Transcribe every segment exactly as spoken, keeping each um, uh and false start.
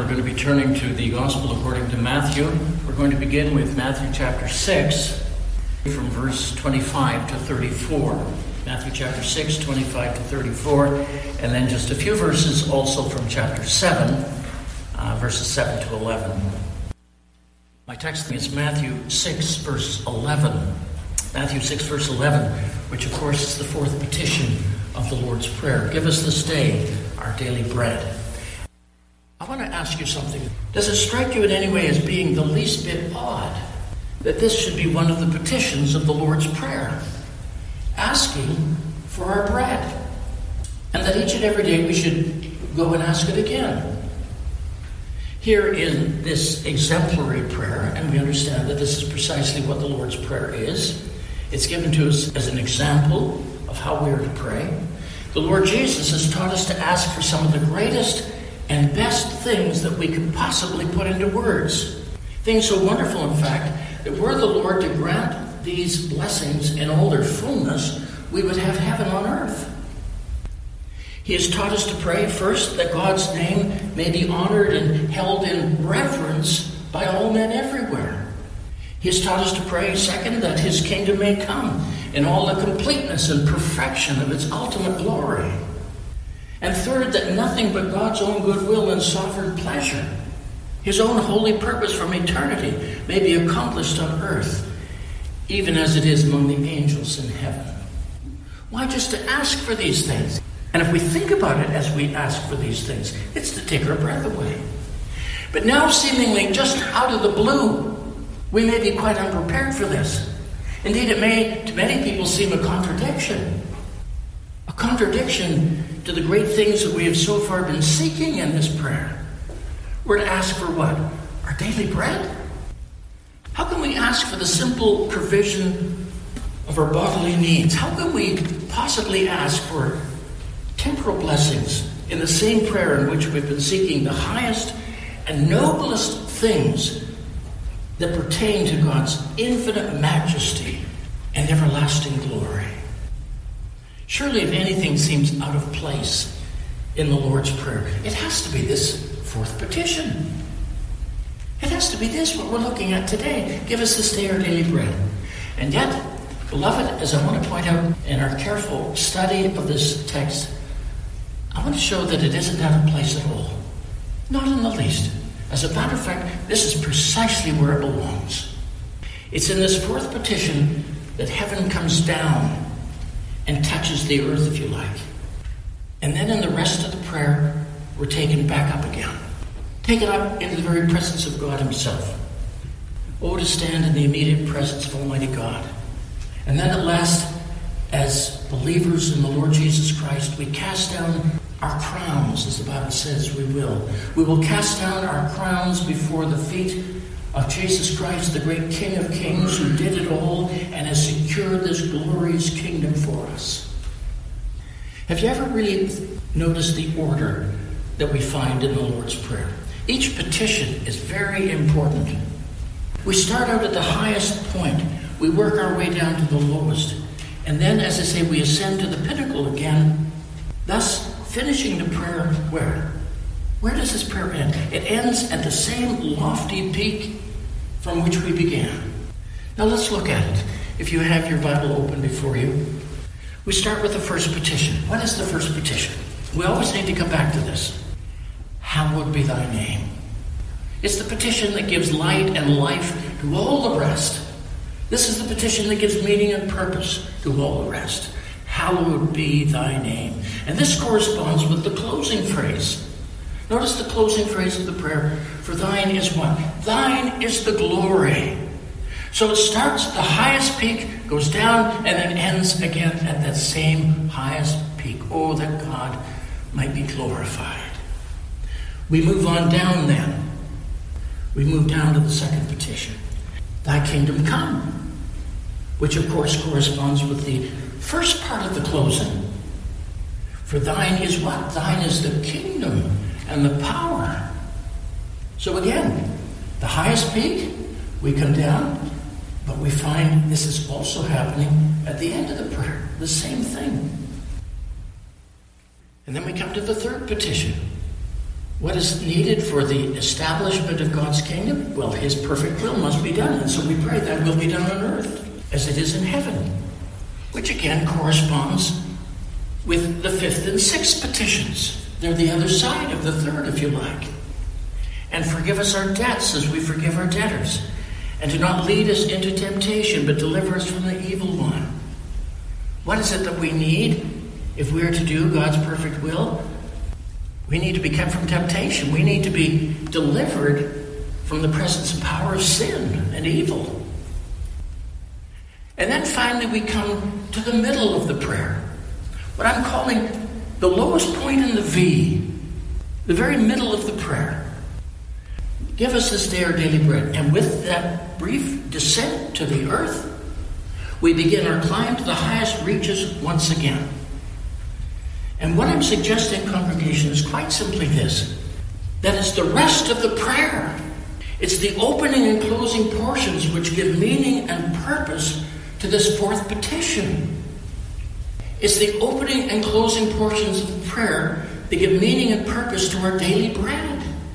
we're going to be turning to the Gospel according to Matthew. We're going to begin with Matthew chapter six, from verse twenty-five to thirty-four. Matthew chapter six, twenty-five to thirty-four, and then just a few verses also from chapter seven, uh, verses seven to eleven. My text is Matthew six, verse eleven. Matthew six, verse eleven, which of course is the fourth petition of the Lord's Prayer. Give us this day our daily bread. I want to ask you something. Does it strike you in any way as being the least bit odd that this should be one of the petitions of the Lord's Prayer? Asking for our bread. And that each and every day we should go and ask it again. Here in this exemplary prayer, and we understand that this is precisely what the Lord's Prayer is. It's given to us as an example of how we are to pray. The Lord Jesus has taught us to ask for some of the greatest and best things that we could possibly put into words. Things so wonderful, in fact, that were the Lord to grant these blessings in all their fullness, we would have heaven on earth. He has taught us to pray, first, that God's name may be honored and held in reverence by all men everywhere. He has taught us to pray, second, that his kingdom may come in all the completeness and perfection of its ultimate glory. And third, that nothing but God's own goodwill and sovereign pleasure, his own holy purpose from eternity, may be accomplished on earth, even as it is among the angels in heaven. Why just to ask for these things? And if we think about it as we ask for these things, it's to take our breath away. But now, seemingly just out of the blue, we may be quite unprepared for this. Indeed, it may, to many people, seem a contradiction. A contradiction to the great things that we have so far been seeking in this prayer. We're to ask for what? Our daily bread? How can we ask for the simple provision of our bodily needs? How can we possibly ask for temporal blessings in the same prayer in which we've been seeking the highest and noblest things that pertain to God's infinite majesty and everlasting glory? Surely, if anything seems out of place in the Lord's Prayer, it has to be this fourth petition. It has to be this, what we're looking at today. Give us this day our daily bread. And yet, beloved, as I want to point out in our careful study of this text, I want to show that it isn't out of place at all. Not in the least. As a matter of fact, this is precisely where it belongs. It's in this fourth petition that heaven comes down and touches the earth, if you like. And then in the rest of the prayer, we're taken back up again. Taken up into the very presence of God himself. Oh, to stand in the immediate presence of Almighty God. And then at last, as believers in the Lord Jesus Christ, we cast down our crowns, as the Bible says we will. We will cast down our crowns before the feet of Jesus Christ, the great King of Kings, who did it all and has secured this glorious kingdom for us. Have you ever really noticed the order that we find in the Lord's Prayer? Each petition is very important. We start out at the highest point. We work our way down to the lowest. And then, as I say, we ascend to the pinnacle again, thus finishing the prayer where? Where does this prayer end? It ends at the same lofty peak from which we began. Now let's look at it. If you have your Bible open before you, we start with the first petition. What is the first petition? We always need to come back to this. Hallowed be thy name. It's the petition that gives light and life to all the rest. This is the petition that gives meaning and purpose to all the rest. Hallowed be thy name. And this corresponds with the closing phrase. Notice the closing phrase of the prayer. For thine is what? Thine is the glory. So it starts at the highest peak, goes down, and then ends again at that same highest peak. Oh, that God might be glorified. We move on down then. We move down to the second petition. Thy kingdom come. Which of course corresponds with the first part of the closing. For thine is what? Thine is the kingdom and the power. So again, the highest peak, we come down, but we find this is also happening at the end of the prayer. The same thing. And then we come to the third petition. What is needed for the establishment of God's kingdom? Well, his perfect will must be done. And so we pray that will be done on earth as it is in heaven, which again corresponds with the fifth and sixth petitions. They're the other side of the third, if you like. And forgive us our debts as we forgive our debtors. And do not lead us into temptation, but deliver us from the evil one. What is it that we need if we are to do God's perfect will? We need to be kept from temptation. We need to be delivered from the presence and power of sin and evil. And then finally we come to the middle of the prayer. What I'm calling the lowest point in the V. The very middle of the prayer. Give us this day our daily bread. And with that brief descent to the earth, we begin our climb to the highest reaches once again. And what I'm suggesting, congregation, is quite simply this. That is the rest of the prayer. It's the opening and closing portions which give meaning and purpose to this fourth petition. It's the opening and closing portions of the prayer that give meaning and purpose to our daily bread.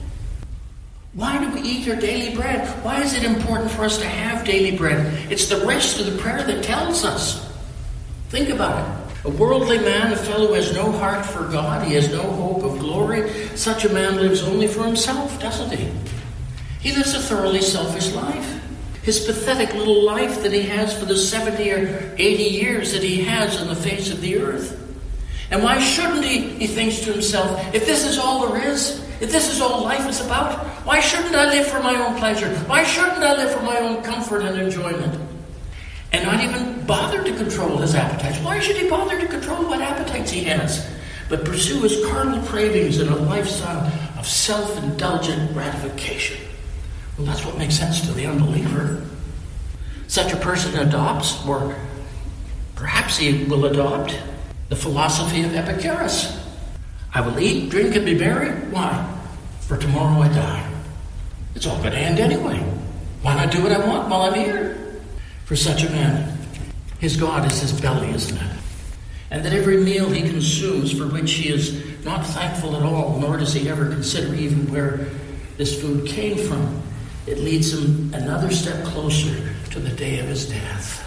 Why do we eat our daily bread? Why is it important for us to have daily bread? It's the rest of the prayer that tells us. Think about it. A worldly man, a fellow who has no heart for God, he has no hope of glory, such a man lives only for himself, doesn't he? He lives a thoroughly selfish life. His pathetic little life that he has for the seventy or eighty years that he has on the face of the earth. And why shouldn't he, he thinks to himself, if this is all there is, if this is all life is about, why shouldn't I live for my own pleasure? Why shouldn't I live for my own comfort and enjoyment? And not even bother to control his appetites. Why should he bother to control what appetites he has? But pursue his carnal cravings in a lifestyle of self-indulgent gratification. Well, that's what makes sense to the unbeliever. Such a person adopts, or perhaps he will adopt, the philosophy of Epicurus. I will eat, drink, and be merry. Why? For tomorrow I die. It's all going to end anyway. Why not do what I want while I'm here? For such a man, his God is his belly, isn't it? And that every meal he consumes for which he is not thankful at all, nor does he ever consider even where this food came from, it leads him another step closer to the day of his death.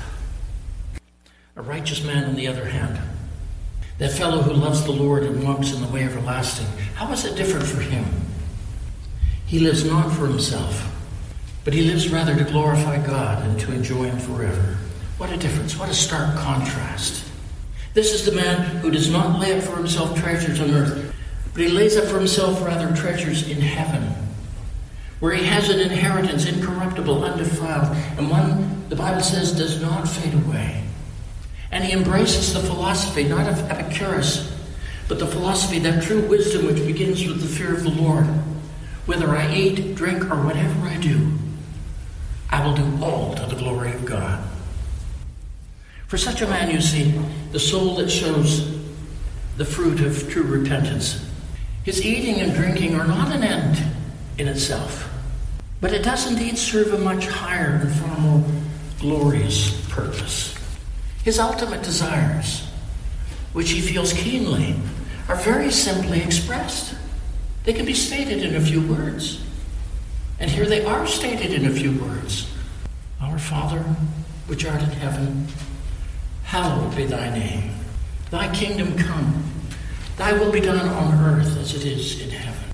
A righteous man, on the other hand, that fellow who loves the Lord and walks in the way everlasting, how is it different for him? He lives not for himself, but he lives rather to glorify God and to enjoy him forever. What a difference. What a stark contrast. This is the man who does not lay up for himself treasures on earth, but he lays up for himself rather treasures in heaven, where he has an inheritance incorruptible, undefiled, and one, the Bible says, does not fade away. And he embraces the philosophy, not of Epicurus, but the philosophy, that true wisdom which begins with the fear of the Lord. Whether I eat, drink, or whatever I do, I will do all to the glory of God. For such a man, you see, the soul that shows the fruit of true repentance, his eating and drinking are not an end in itself, but it does indeed serve a much higher and far more glorious purpose. His ultimate desires, which he feels keenly, are very simply expressed. They can be stated in a few words. And here they are stated in a few words. Our Father, which art in heaven, hallowed be thy name. Thy kingdom come. Thy will be done on earth as it is in heaven.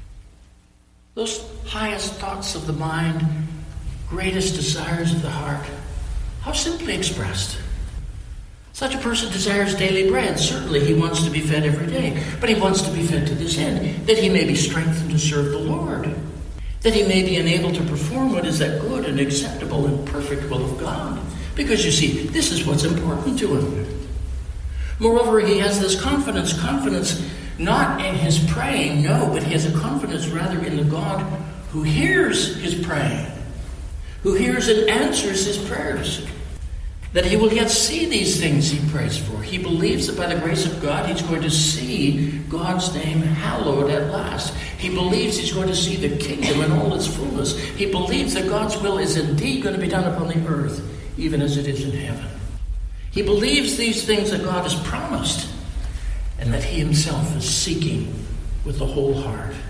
Those highest thoughts of the mind, greatest desires of the heart, how simply expressed. Such a person desires daily bread. Certainly he wants to be fed every day, but he wants to be fed to this end, that he may be strengthened to serve the Lord, that he may be enabled to perform what is that good and acceptable and perfect will of God. Because you see, this is what's important to him. Moreover, he has this confidence, confidence not in his praying, no, but he has a confidence rather in the God who hears his praying, who hears and answers his prayers, that he will yet see these things he prays for. He believes that by the grace of God, he's going to see God's name hallowed at last. He believes he's going to see the kingdom in all its fullness. He believes that God's will is indeed going to be done upon the earth, even as it is in heaven. He believes these things that God has promised, and that he himself is seeking with the whole heart.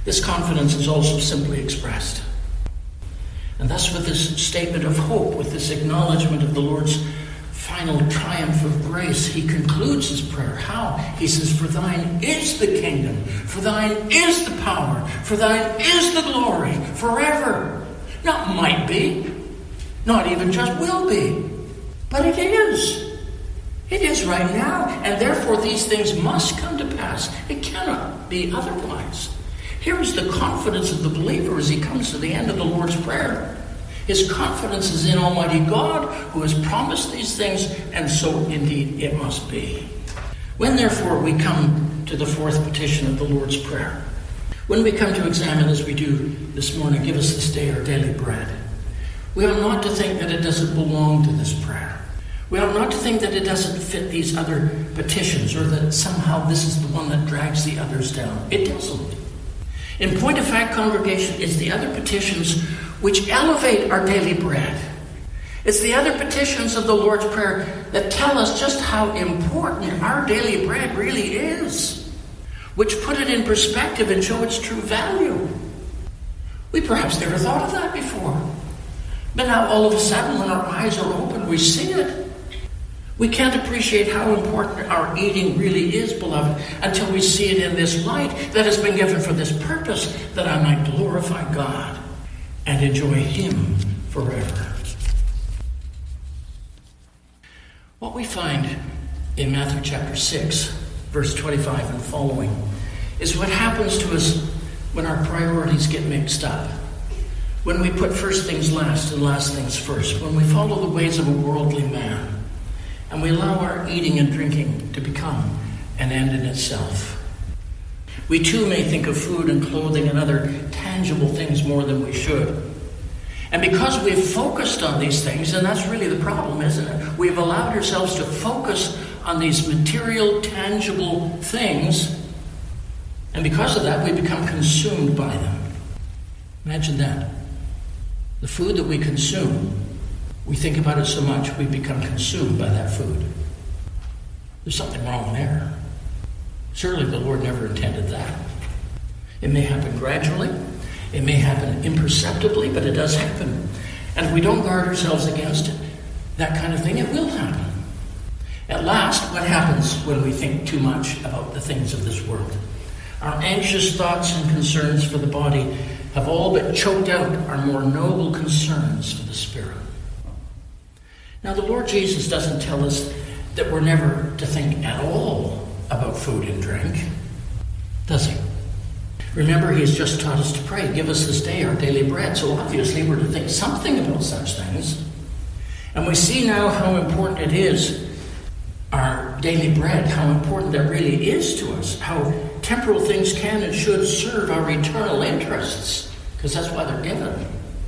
This confidence is also simply expressed. And thus with this statement of hope, with this acknowledgement of the Lord's final triumph of grace, he concludes his prayer. How? He says, for thine is the kingdom, for thine is the power, for thine is the glory, forever. Not might be, not even just will be, but it is. It is right now, and therefore these things must come to pass. It cannot be otherwise. Here is the confidence of the believer as he comes to the end of the Lord's Prayer. His confidence is in Almighty God, who has promised these things, and so indeed it must be. When therefore we come to the fourth petition of the Lord's Prayer, when we come to examine, as we do this morning, give us this day our daily bread, we ought not to think that it doesn't belong to this prayer. We ought not to think that it doesn't fit these other petitions, or that somehow this is the one that drags the others down. It doesn't. In point of fact, congregation, it's the other petitions which elevate our daily bread. It's the other petitions of the Lord's Prayer that tell us just how important our daily bread really is, which put it in perspective and show its true value. We perhaps never thought of that before. But now all of a sudden, when our eyes are open, we see it. We can't appreciate how important our eating really is, beloved, until we see it in this light that has been given for this purpose, that I might glorify God and enjoy him forever. What we find in Matthew chapter six, verse twenty-five and following, is what happens to us when our priorities get mixed up. When we put first things last and last things first. When we follow the ways of a worldly man. And we allow our eating and drinking to become an end in itself. We too may think of food and clothing and other tangible things more than we should. And because we've focused on these things, and that's really the problem, isn't it? We've allowed ourselves to focus on these material, tangible things. And because of that, we become consumed by them. Imagine that. The food that we consume, we think about it so much, we become consumed by that food. There's something wrong there. Surely the Lord never intended that. It may happen gradually. It may happen imperceptibly, but it does happen. And if we don't guard ourselves against it, that kind of thing, it will happen. At last, what happens when we think too much about the things of this world? Our anxious thoughts and concerns for the body have all but choked out our more noble concerns for the spirit. Now, the Lord Jesus doesn't tell us that we're never to think at all about food and drink, does he? Remember, he has just taught us to pray, give us this day our daily bread. So obviously we're to think something about such things. And we see now how important it is, our daily bread, how important that really is to us, how temporal things can and should serve our eternal interests, because that's why they're given.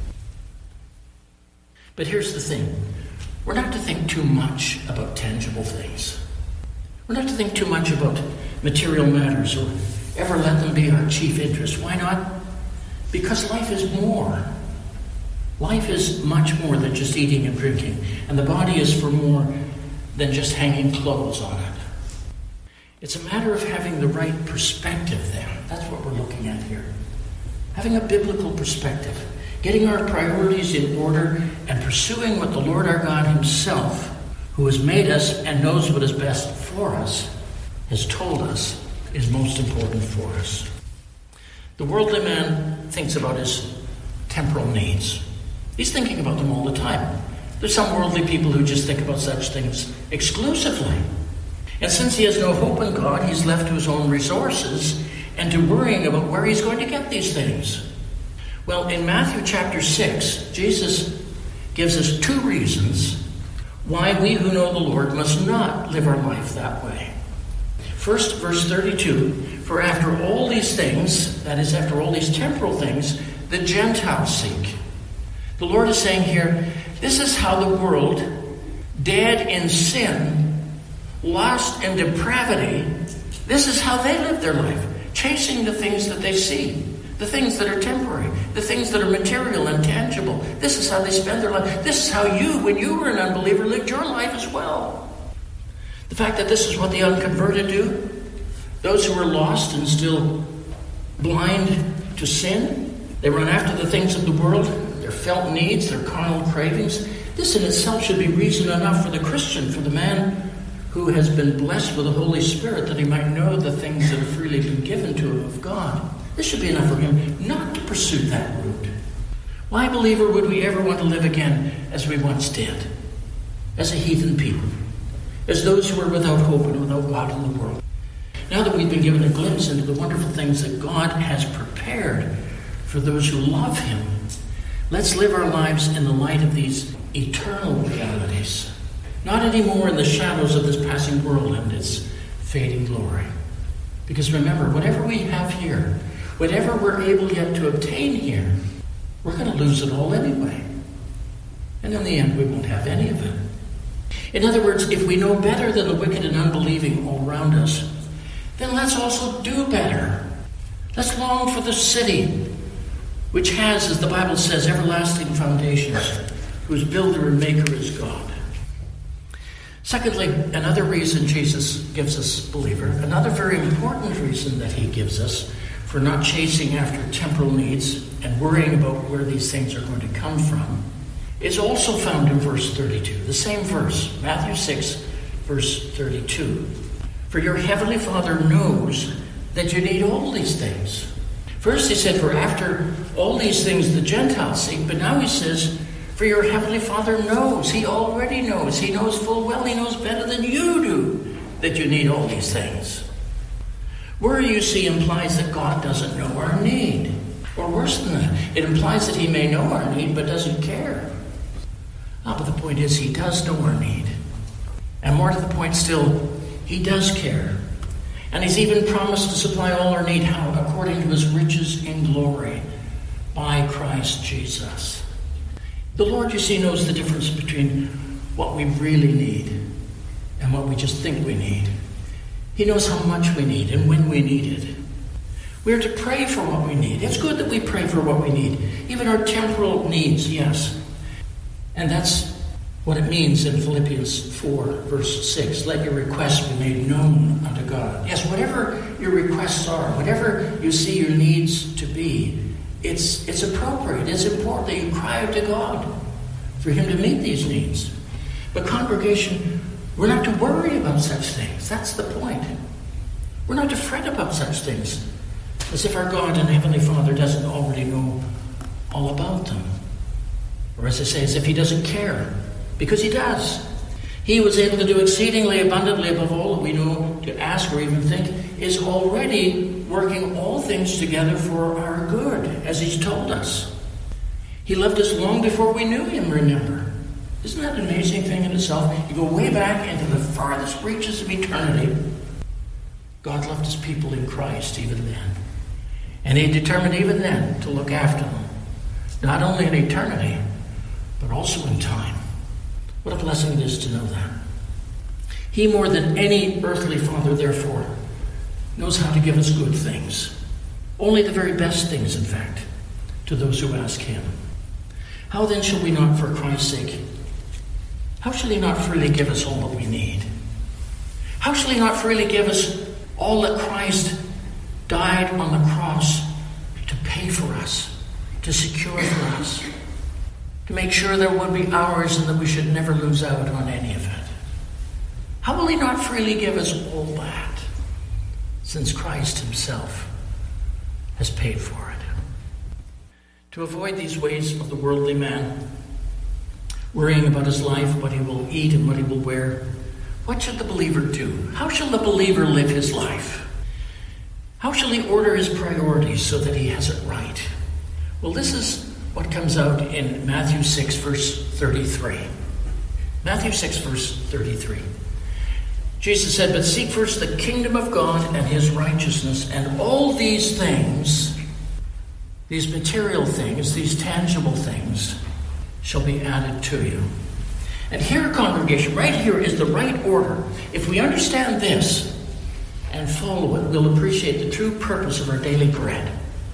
But here's the thing. We're not to think too much about tangible things. We're not to think too much about material matters or ever let them be our chief interest. Why not? Because life is more. Life is much more than just eating and drinking. And the body is for more than just hanging clothes on it. It's a matter of having the right perspective then. That's what we're looking at here. Having a biblical perspective. Getting our priorities in order and pursuing what the Lord our God himself, who has made us and knows what is best for us, has told us is most important for us. The worldly man thinks about his temporal needs. He's thinking about them all the time. There's some worldly people who just think about such things exclusively. And since he has no hope in God, he's left to his own resources and to worrying about where he's going to get these things. Well, in Matthew chapter six, Jesus gives us two reasons why we who know the Lord must not live our life that way. First, verse thirty-two, for after all these things, that is, after all these temporal things, the Gentiles seek. The Lord is saying here, this is how the world, dead in sin, lost in depravity, this is how they live their life, chasing the things that they see. The things that are temporary, the things that are material and tangible. This is how they spend their life. This is how you, when you were an unbeliever, lived your life as well. The fact that this is what the unconverted do, those who are lost and still blind to sin. They run after the things of the world, their felt needs, their carnal cravings. This in itself should be reason enough for the Christian, for the man who has been blessed with the Holy Spirit, that he might know the things that have freely been given to him of God. This should be enough for him not to pursue that route. Why, believer, would we ever want to live again as we once did? As a heathen people, as those who are without hope and without God in the world. Now that we've been given a glimpse into the wonderful things that God has prepared for those who love him, let's live our lives in the light of these eternal realities, not anymore in the shadows of this passing world and its fading glory. Because remember, whatever we have here, whatever we're able yet to obtain here, we're going to lose it all anyway. And in the end, we won't have any of it. In other words, if we know better than the wicked and unbelieving all around us, then let's also do better. Let's long for the city, which has, as the Bible says, everlasting foundations, whose builder and maker is God. Secondly, another reason Jesus gives us, believer, another very important reason that he gives us for not chasing after temporal needs and worrying about where these things are going to come from, is also found in verse thirty-two, the same verse, Matthew six, verse thirty-two. For your heavenly Father knows that you need all these things. First he said, for after all these things the Gentiles seek, but now he says, for your heavenly Father knows. He already knows. He knows full well. He knows better than you do that you need all these things. Worry, you see, implies that God doesn't know our need. Or worse than that, it implies that he may know our need but doesn't care. Ah, but the point is, he does know our need. And more to the point still, he does care. And he's even promised to supply all our need. How? According to his riches in glory by Christ Jesus. The Lord, you see, knows the difference between what we really need and what we just think we need. He knows how much we need and when we need it. We are to pray for what we need. It's good that we pray for what we need. Even our temporal needs, yes. And that's what it means in Philippians four, verse six. Let your requests be made known unto God. Yes, whatever your requests are, whatever you see your needs to be, It's it's appropriate, it's important that you cry out to God for him to meet these needs. But congregation, we're not to worry about such things. That's the point. We're not to fret about such things, as if our God and Heavenly Father doesn't already know all about them. Or as I say, as if he doesn't care, because he does. He was able to do exceedingly abundantly above all that we know to ask or even think, is already working all things together for our good, as he's told us. He loved us long before we knew him, remember. Isn't that an amazing thing in itself? You go way back into the farthest reaches of eternity. God loved his people in Christ even then. And he determined even then to look after them. Not only in eternity, but also in time. What a blessing it is to know that. He, more than any earthly father, therefore, knows how to give us good things. Only the very best things, in fact, to those who ask him. How then shall we not, for Christ's sake, how shall he not freely give us all that we need? How shall he not freely give us all that Christ died on the cross to pay for us, to secure for us, to make sure there would be ours and that we should never lose out on any of it? How will he not freely give us all that, since Christ himself has paid for it? To avoid these ways of the worldly man, worrying about his life, what he will eat and what he will wear, what should the believer do? How shall the believer live his life? How shall he order his priorities so that he has it right? Well, this is what comes out in Matthew six, verse thirty-three. Matthew six, verse thirty-three. Jesus said, but seek first the kingdom of God and his righteousness, and all these things, these material things, these tangible things, shall be added to you. And here, congregation, right here is the right order. If we understand this and follow it, we'll appreciate the true purpose of our daily bread.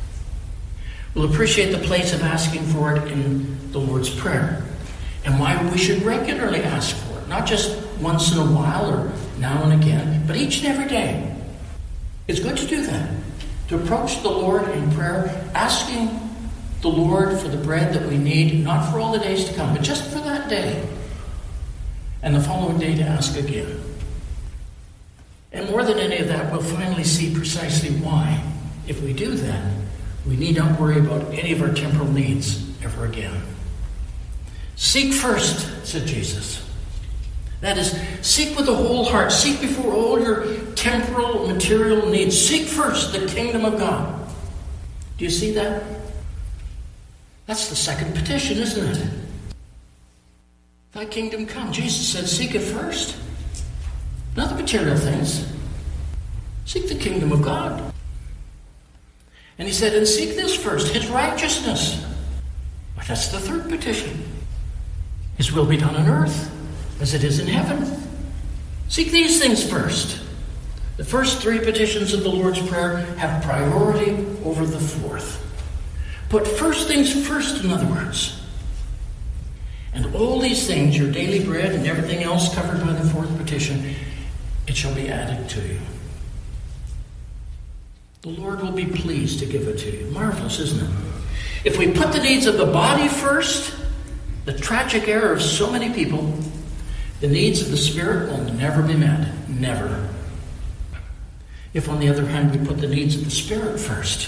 We'll appreciate the place of asking for it in the Lord's Prayer, and why we should regularly ask for it, not just once in a while or now and again, but each and every day. It's good to do that, To approach the Lord in prayer, asking the Lord for the bread that we need, not for all the days to come, but just for that day. And the following day to ask again. And more than any of that, we'll finally see precisely why, if we do that, we need not worry about any of our temporal needs ever again. Seek first, said Jesus. That is, seek with a whole heart. Seek before all your temporal, material needs. Seek first the kingdom of God. Do you see that? That's the second petition, isn't it? Thy kingdom come. Jesus said, seek it first. Not the material things. Seek the kingdom of God. And he said, and seek this first, his righteousness. Well, that's the third petition. His will be done on earth as it is in heaven. Seek these things first. The first three petitions of the Lord's Prayer have priority over the fourth. Put first things first, in other words. And all these things, your daily bread and everything else covered by the fourth petition, it shall be added to you. The Lord will be pleased to give it to you. Marvelous, isn't it? If we put the needs of the body first, the tragic error of so many people, the needs of the spirit will never be met. Never. If, on the other hand, we put the needs of the spirit first,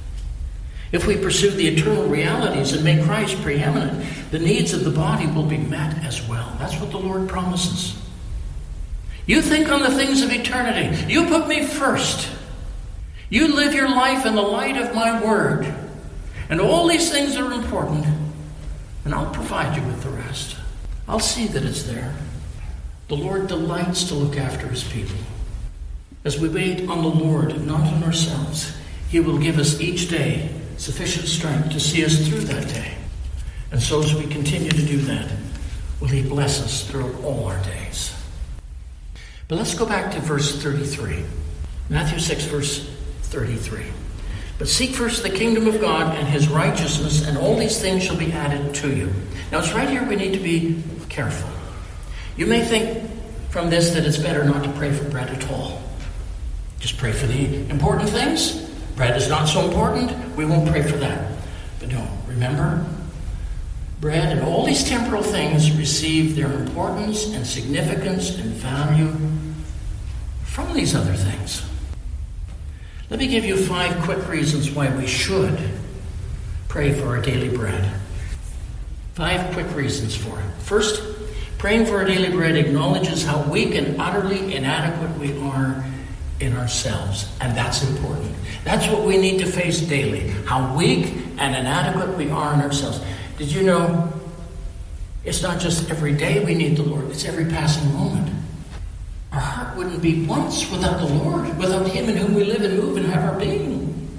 if we pursue the eternal realities and make Christ preeminent, the needs of the body will be met as well. That's what the Lord promises. You think on the things of eternity. You put me first. You live your life in the light of my word. And all these things are important. And I'll provide you with the rest. I'll see that it's there. The Lord delights to look after his people. As we wait on the Lord, not on ourselves, he will give us each day sufficient strength to see us through that day. And so as we continue to do that, will he bless us throughout all our days. But let's go back to verse thirty-three. Matthew six, verse thirty-three. But seek first the kingdom of God and his righteousness, and all these things shall be added to you. Now it's right here we need to be careful. You may think from this that it's better not to pray for bread at all. Just pray for the important things. Bread is not so important. We won't pray for that. But no, remember, bread and all these temporal things receive their importance and significance and value from these other things. Let me give you five quick reasons why we should pray for our daily bread. Five quick reasons for it. First, praying for our daily bread acknowledges how weak and utterly inadequate we are in ourselves. And that's important. That's what we need to face daily. How weak and inadequate we are in ourselves. Did you know it's not just every day we need the Lord, it's every passing moment. Our heart wouldn't beat once without the Lord, without him in whom we live and move and have our being.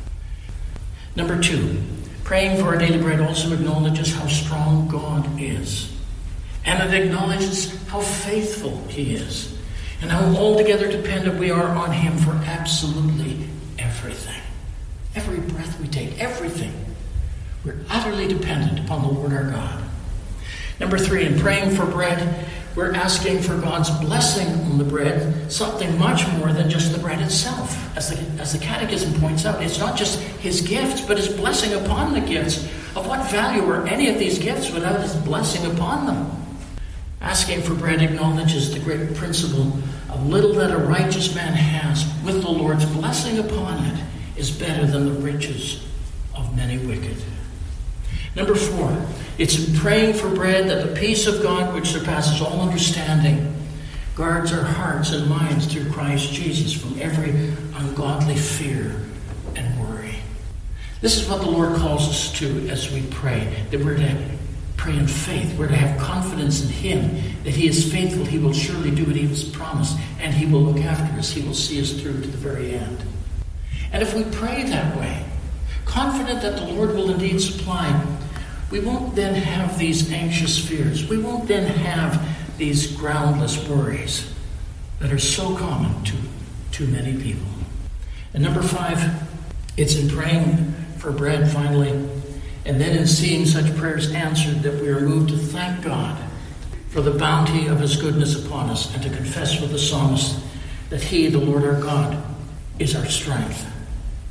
Number two, praying for our daily bread also acknowledges how strong God is. And it acknowledges how faithful he is. And how altogether dependent we are on him for absolutely everything. Every breath we take, everything. We're utterly dependent upon the Lord our God. Number three, in praying for bread, we're asking for God's blessing on the bread, something much more than just the bread itself. As the, as the Catechism points out, it's not just his gifts, but his blessing upon the gifts. Of what value are any of these gifts without his blessing upon them? Asking for bread acknowledges the great principle of little that a righteous man has with the Lord's blessing upon it is better than the riches of many wicked. Number four, it's in praying for bread that the peace of God, which surpasses all understanding, guards our hearts and minds through Christ Jesus from every ungodly fear and worry. This is what the Lord calls us to as we pray, that we're to pray in faith. We're to have confidence in him, that he is faithful. He will surely do what he has promised, and he will look after us. He will see us through to the very end. And if we pray that way, confident that the Lord will indeed supply, we won't then have these anxious fears. We won't then have these groundless worries that are so common to too many people. And number five, it's in praying for bread, finally, and then in seeing such prayers answered, that we are moved to thank God for the bounty of his goodness upon us, and to confess with the psalmist that he, the Lord our God, is our strength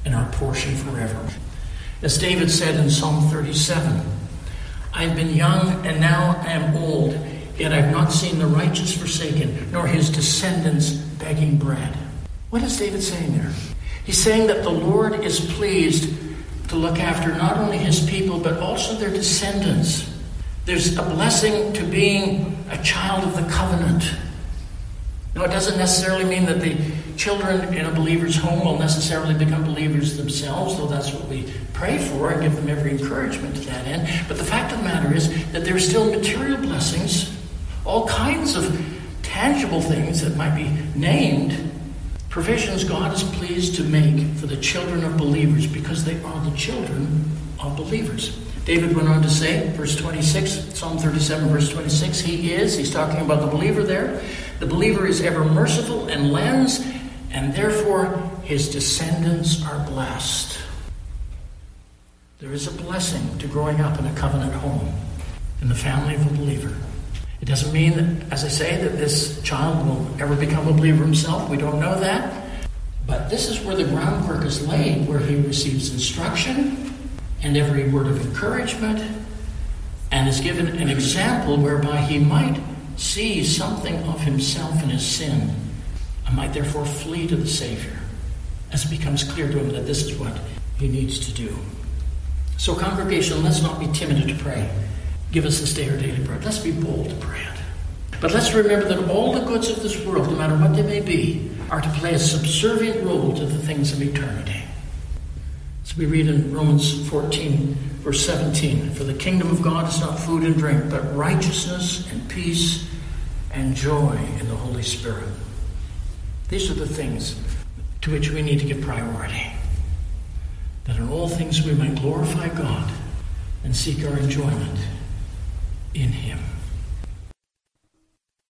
and our portion forever. As David said in Psalm thirty-seven, I've been young and now I am old, yet I've not seen the righteous forsaken, nor his descendants begging bread. What is David saying there? He's saying that the Lord is pleased to look after not only his people, but also their descendants. There's a blessing to being a child of the covenant. Now, it doesn't necessarily mean that the children in a believer's home will necessarily become believers themselves, though that's what we pray for and give them every encouragement to that end. But the fact of the matter is that there are still material blessings, all kinds of tangible things that might be named, provisions God is pleased to make for the children of believers because they are the children of believers. David went on to say, verse twenty-six, Psalm thirty-seven, verse twenty-six, he is, he's talking about the believer there, the believer is ever merciful and lends, and therefore his descendants are blessed. There is a blessing to growing up in a covenant home, in the family of a believer. It doesn't mean that, as I say, that this child will ever become a believer himself. We don't know that. But this is where the groundwork is laid, where he receives instruction and every word of encouragement, and is given an example whereby he might see something of himself in his sin, and might therefore flee to the Savior, as it becomes clear to him that this is what he needs to do. So, congregation, let's not be timid to pray. Give us this day our daily bread. Let's be bold to pray it. But let's remember that all the goods of this world, no matter what they may be, are to play a subservient role to the things of eternity. So we read in Romans fourteen, verse seventeen, for the kingdom of God is not food and drink, but righteousness and peace and joy in the Holy Spirit. These are the things to which we need to give priority. That in all things we might glorify God and seek our enjoyment in Him.